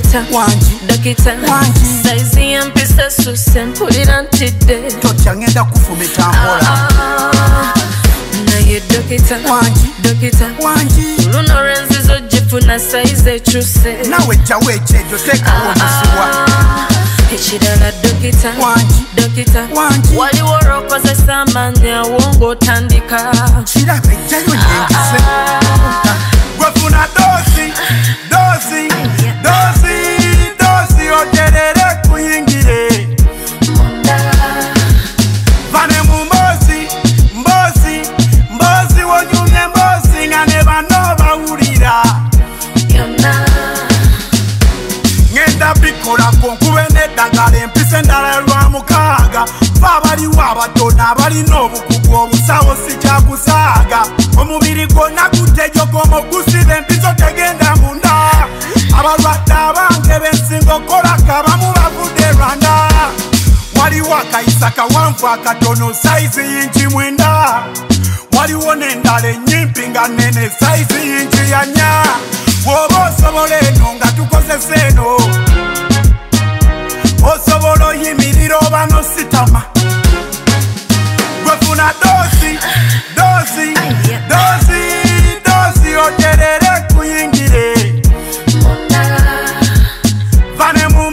dokita saizi yampisa susse mpulira ntidde totya ngenda kufumita mpola naye dokita luno lwenzizo gifuna saizi ekyuse nawe jjawo ekyejo teekawo omusuwa ekirala dokita waliwo olw'okozesa amaanyi awo ng'otandika kiraba ejjayo nyengise gwefuna dozi oterere kuyingire vane mu mbozi wonyumye mbozi nga ne bano bawulira ngenda bikolako nkube n'eddagala empisa endala lwa mukaaga fa abaliwo abatono abalina obukugu obusawo si kyakusaaga omubiri gwonna gutejogomo gusiba empiso tegenda munda abalwadde abange b'ensinga okolaka abamu bavudde Rwanda waliwo akayisa kawanvu akatono saizi yingi 9 waliwo n'endala ennyimpi nga nnene saizi yingi 4 bw'oba osobola eno nga tukozesa eno osobola oyimirira oba n'ositama gwefuna dozi oterere kuyingire vane mu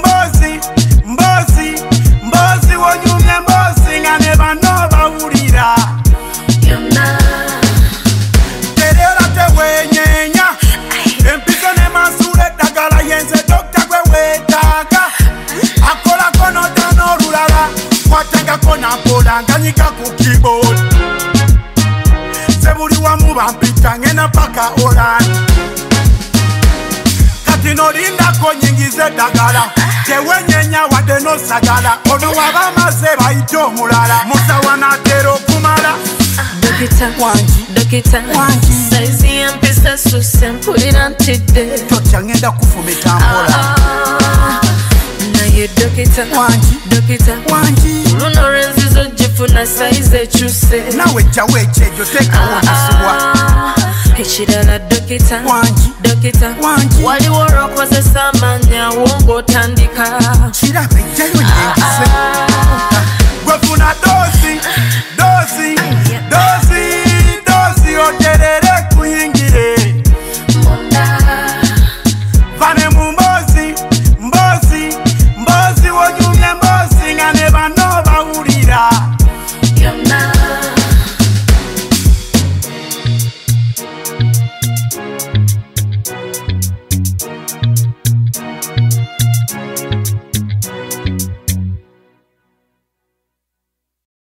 mbozi wonyumye mbozi nga ne bano bawulira terera tewenyenya empiso ne mansula eddagala yenze dokita gwe weetaaga akolako n'otaana olulala kwatagako nampola nganyika ku keyboard sebuli wamu bampita ngena paka Holland kati nolindako nyingize eddagala tewenyenya wadde n'osagala ono waba amaze bayite omulala musawa n'atera okumala dokita saizi yampisa susse mpulira ntidde totya ngenda kufumita mpola naye dokita luno lwenzizo gifuna saizi ekyuse nawe jjawo ekyejo teekawo omusuwa ekirala dokita waliwo olw'okozesa amaanyi awo ng'otandika kiraba ejjayo nyengise